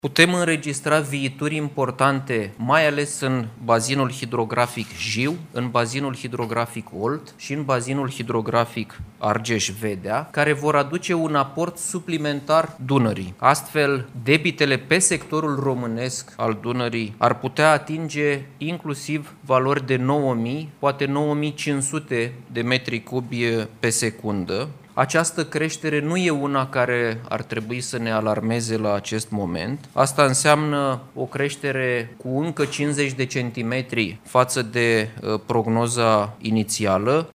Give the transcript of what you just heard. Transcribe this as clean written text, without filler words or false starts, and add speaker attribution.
Speaker 1: Putem înregistra viituri importante, mai ales în bazinul hidrografic Jiu, în bazinul hidrografic Olt și în bazinul hidrografic Argeș-Vedea, care vor aduce un aport suplimentar Dunării. Astfel, debitele pe sectorul românesc al Dunării ar putea atinge inclusiv valori de 9000, poate 9500 de metri cubi pe secundă. Această creștere nu e una care ar trebui să ne alarmeze la acest moment. Asta înseamnă o creștere cu încă 50 de centimetri față de prognoza inițială.